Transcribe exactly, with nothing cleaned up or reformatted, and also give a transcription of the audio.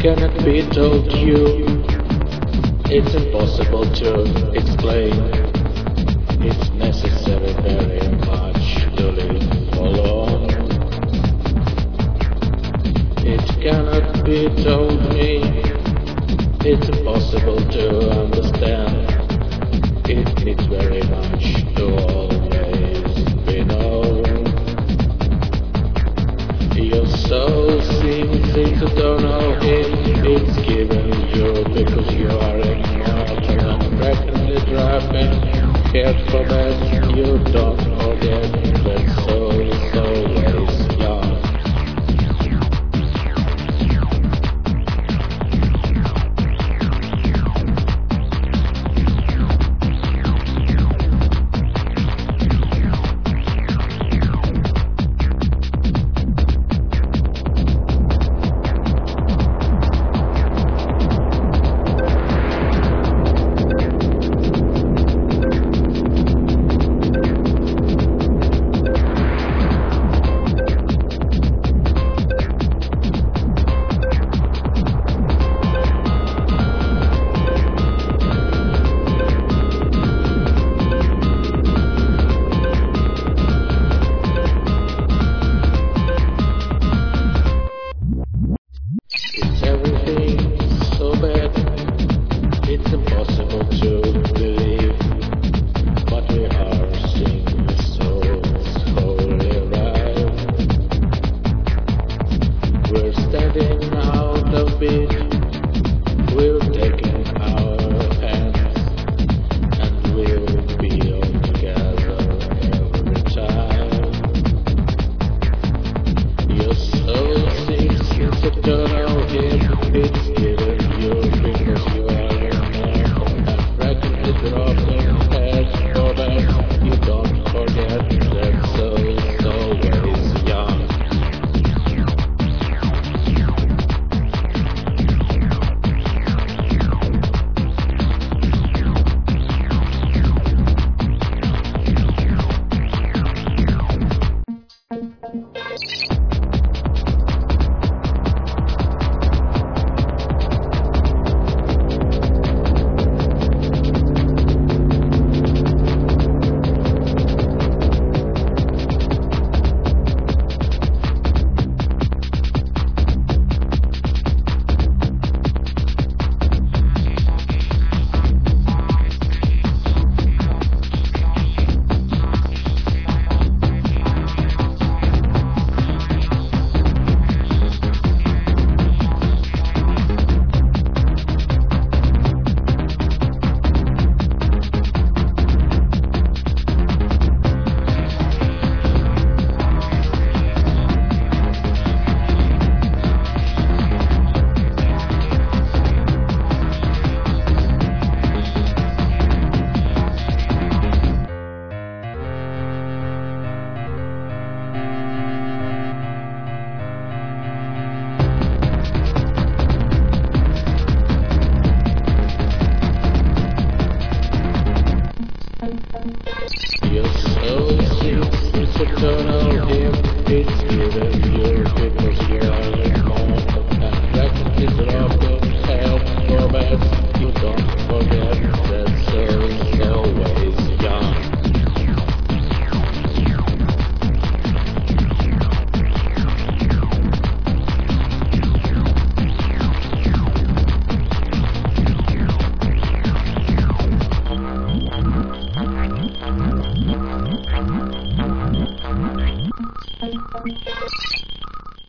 cannot be told you. It's impossible to explain. It's necessary very much to live alone. It cannot be told me. It's impossible to understand. It needs very much to always be known. Your soul seems to don't know it. It's given you because you are immortal and practically driving. Care for that, you don't forget that soul is always young. It's impossible to believe, but we are seeing the souls holy arrive. We're standing out of beat, we're taking our hands, and we'll be all together every time. Your soul seems eternal here, it's given you because you are dropping heads for that, you don't forget that soul is always young. Your soul seems eternal here, it's given you because you are immortal and practically dropping heads for bed. You don't forget that soul is always young. Thank you.